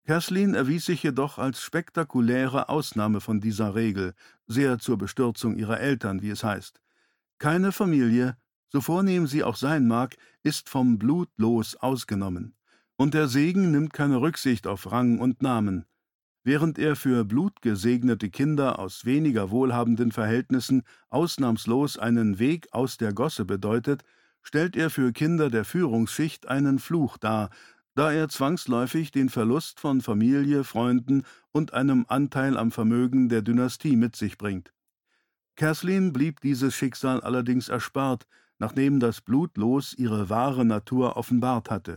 Kerslin erwies sich jedoch als spektakuläre Ausnahme von dieser Regel, sehr zur Bestürzung ihrer Eltern, wie es heißt. Keine Familie, so vornehm sie auch sein mag, ist vom Blutlos ausgenommen. Und der Segen nimmt keine Rücksicht auf Rang und Namen. Während er für blutgesegnete Kinder aus weniger wohlhabenden Verhältnissen ausnahmslos einen Weg aus der Gosse bedeutet, stellt er für Kinder der Führungsschicht einen Fluch dar, da er zwangsläufig den Verlust von Familie, Freunden und einem Anteil am Vermögen der Dynastie mit sich bringt. Kerslin blieb dieses Schicksal allerdings erspart, nachdem das Blutlos ihre wahre Natur offenbart hatte.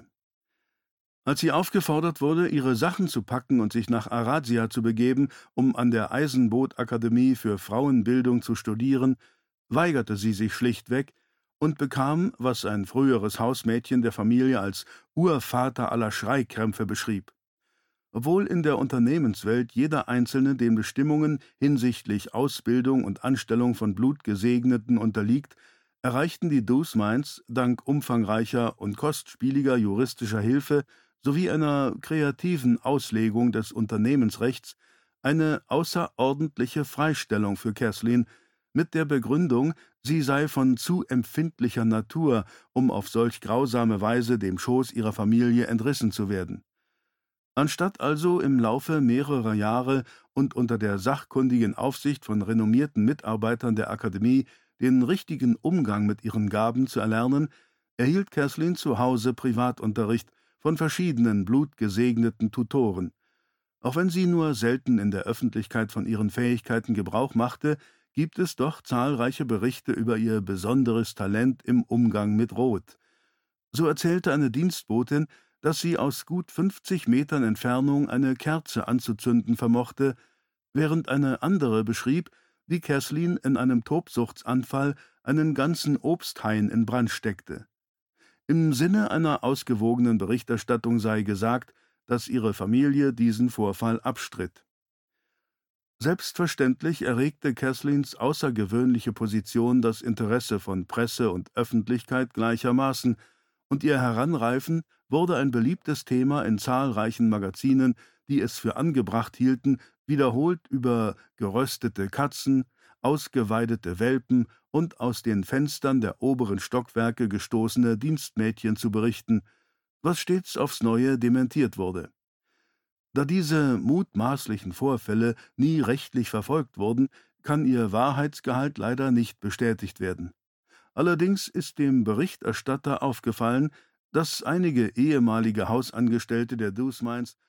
Als sie aufgefordert wurde, ihre Sachen zu packen und sich nach Aradzia zu begeben, um an der Eisenbootakademie für Frauenbildung zu studieren, weigerte sie sich schlichtweg und bekam, was ein früheres Hausmädchen der Familie als Urvater aller Schreikrämpfe beschrieb. Obwohl in der Unternehmenswelt jeder Einzelne den Bestimmungen hinsichtlich Ausbildung und Anstellung von Blutgesegneten unterliegt, erreichten die Dousmines dank umfangreicher und kostspieliger juristischer Hilfe sowie einer kreativen Auslegung des Unternehmensrechts eine außerordentliche Freistellung für Kerslin mit der Begründung, sie sei von zu empfindlicher Natur, um auf solch grausame Weise dem Schoß ihrer Familie entrissen zu werden. Anstatt also im Laufe mehrerer Jahre und unter der sachkundigen Aufsicht von renommierten Mitarbeitern der Akademie den richtigen Umgang mit ihren Gaben zu erlernen, erhielt Kerslin zu Hause Privatunterricht von verschiedenen blutgesegneten Tutoren. Auch wenn sie nur selten in der Öffentlichkeit von ihren Fähigkeiten Gebrauch machte, gibt es doch zahlreiche Berichte über ihr besonderes Talent im Umgang mit Rot. So erzählte eine Dienstbotin, dass sie aus gut 50 Metern Entfernung eine Kerze anzuzünden vermochte, während eine andere beschrieb, wie Kerslin in einem Tobsuchtsanfall einen ganzen Obsthain in Brand steckte. Im Sinne einer ausgewogenen Berichterstattung sei gesagt, dass ihre Familie diesen Vorfall abstritt. Selbstverständlich erregte Kerslins außergewöhnliche Position das Interesse von Presse und Öffentlichkeit gleichermaßen, und ihr Heranreifen wurde ein beliebtes Thema in zahlreichen Magazinen, die es für angebracht hielten, wiederholt über geröstete Katzen, ausgeweidete Welpen und aus den Fenstern der oberen Stockwerke gestoßene Dienstmädchen zu berichten, was stets aufs Neue dementiert wurde. Da diese mutmaßlichen Vorfälle nie rechtlich verfolgt wurden, kann ihr Wahrheitsgehalt leider nicht bestätigt werden. Allerdings ist dem Berichterstatter aufgefallen, dass einige ehemalige Hausangestellte der Dousmines